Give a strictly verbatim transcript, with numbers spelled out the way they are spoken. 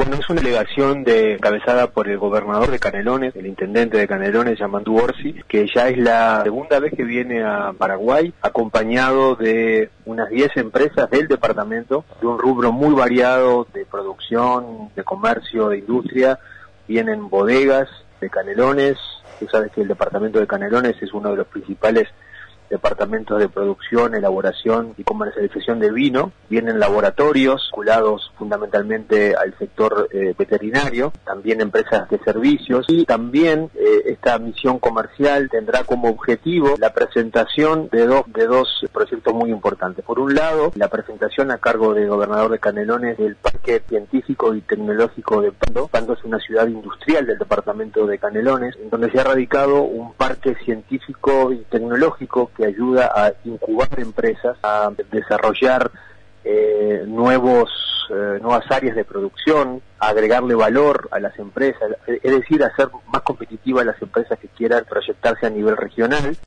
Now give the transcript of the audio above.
Bueno, es una delegación de, encabezada por el gobernador de Canelones, el intendente de Canelones, Yamandú Orsi, que ya es la segunda vez que viene a Paraguay, acompañado de unas diez empresas del departamento, de un rubro muy variado de producción, de comercio, de industria. Vienen bodegas de Canelones. Tú sabes que el departamento de Canelones es uno de los principales departamentos de producción, elaboración y comercialización de vino. Vienen laboratorios vinculados fundamentalmente al sector eh, veterinario, también empresas de servicios, y también eh, esta misión comercial tendrá como objetivo la presentación de, do, de dos proyectos muy importantes. Por un lado, la presentación a cargo del gobernador de Canelones del Parque Científico y Tecnológico de Pando. Pando es una ciudad industrial del departamento de Canelones, en donde se ha radicado un parque científico y tecnológico que ayuda a incubar empresas, a desarrollar eh, nuevos eh, nuevas áreas de producción, a agregarle valor a las empresas, es decir, a hacer más competitivas las empresas que quieran proyectarse a nivel regional.